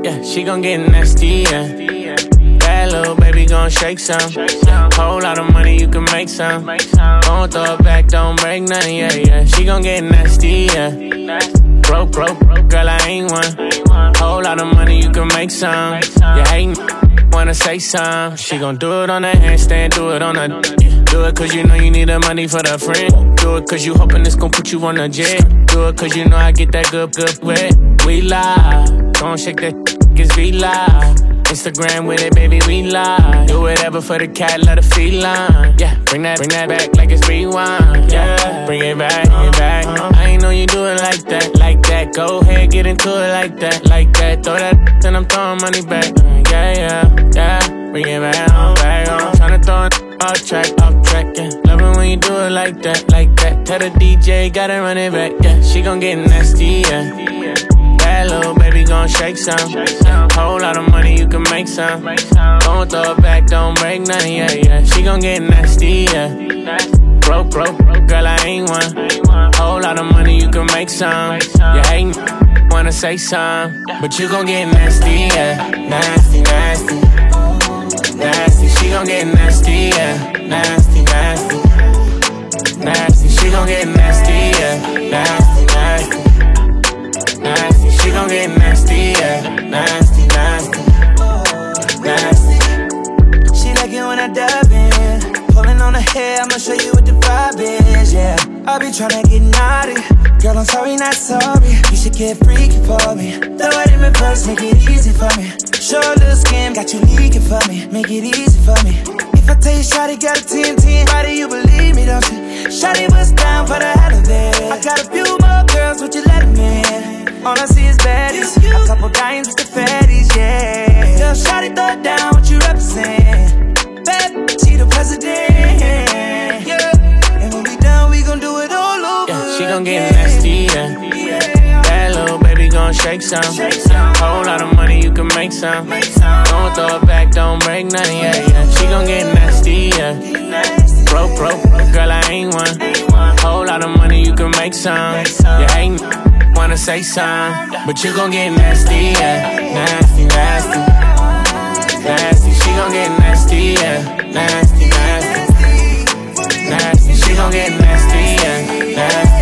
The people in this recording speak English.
Yeah, she gon' get nasty, yeah. Bad little baby gon' shake some. Whole lot of money, you can make some. Gon' throw it back, don't break nothing, yeah. She gon' get nasty, yeah. Broke, girl, I ain't one. Whole lot of money, you can make some. You hatin', wanna say some. She gon' do it on the handstand, do it on the. Do it cause you know you need the money for the friend. Do it cause you hoping it's gon' put you on the jet. Do it cause you know I get that good wet. We live, gon' shake that, it's be live. Instagram with it, baby, we live. Do whatever for the cat, let her feline. Yeah, bring that back like it's rewind. Yeah, bring it back. I ain't know you do it like that. Go ahead, get into it like that. Throw that, and I'm throwing money back. Yeah. Bring it back on. Tryna throw it off track, yeah. Love it when you do it like that. Tell the DJ, gotta run it back, yeah. She gon' get nasty, yeah. Bad little baby gon' shake some. Whole lot of money, you can make some. Gon' throw it back, don't break nothing, yeah. She gon' get nasty, yeah. Broke, girl, I ain't one. Whole lot of money, you can make some. You hatin', wanna say some, but you gon' get nasty, yeah. Nasty. She gon' get nasty, yeah. Nasty. She gon' get nasty, yeah. Nasty. She gon' get nasty, yeah. Nasty. She like it when I dive in. Pulling on her hair, I'ma show you what the vibe is, yeah. I be tryna get naughty. Girl, I'm sorry, not sorry. You should get freaky for me. Throw it in reverse, make it easy for me. Show a little skin, got you leaking for me. Make it easy for me. If I tell you shawty got a 10-10 body, you believe me, don't you? Shawty was down for the hell of it. I got a few more girls, would you let me in? All I see is baddies. A couple dimes with the fatties, yeah. Yo, shawty throw it down, what you represent? Bad, she the president, yeah. And when we done, we gon' do it all over. Yeah, she gon' get nasty, yeah. Bad little baby gon' shake some. Whole lot of money, you can make some. Don't throw it back, don't break nothing, yeah. She gon' get nasty, yeah. Broke, girl, I ain't one. Whole lot of money, you can make some. You hatin', wanna say some, but you gon' get nasty, yeah. Nasty. She gon' get nasty, yeah. Nasty. She gon' get nasty, yeah. Nasty.